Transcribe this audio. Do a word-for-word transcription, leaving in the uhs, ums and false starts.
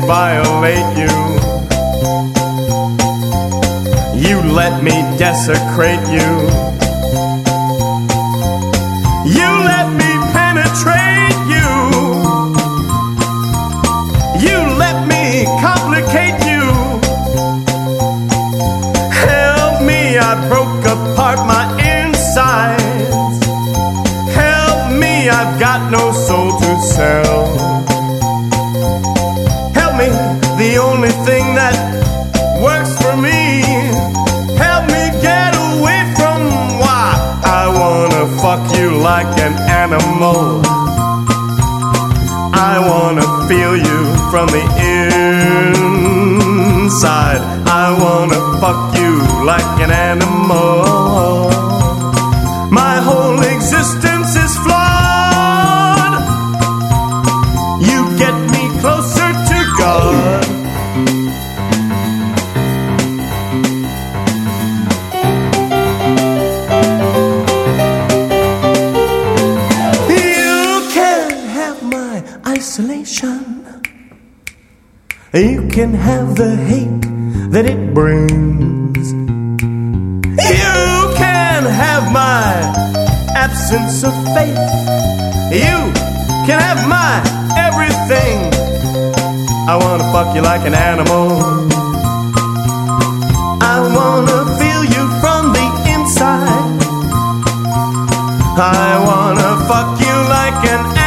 violate you. You let me desecrate you. You let me penetrate you. You let me complicate you. Help me, I broke apart my insides. Help me, I've got no soul to sell. Help me, the only thing that works for me. Help me get away from why I wanna fuck you like an animal. I wanna feel you from the inside. I wanna fuck you like an animal. My whole existence is flawed. You get me closer to God. Isolation. You can have the hate that it brings. You can have my absence of faith. You can have my everything. I wanna fuck you like an animal. I wanna feel you from the inside. I wanna fuck you like an animal.